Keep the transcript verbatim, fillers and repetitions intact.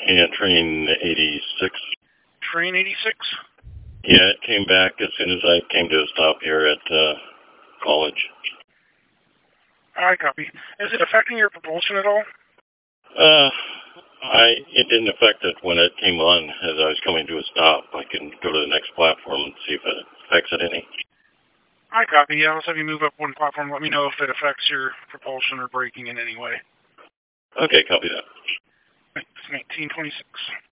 Yeah, train eighty-six. Train eighty-six? Yeah, it came back as soon as I came to a stop here at uh, college. I copy. Is it affecting your propulsion at all? Uh, I it didn't affect it when it came on as I was coming to a stop. I can go to the next platform and see if it affects it any. I copy. Yeah, let's have you move up one platform. Let me know if it affects your propulsion or braking in any way. Okay, copy that. It's nineteen twenty-six.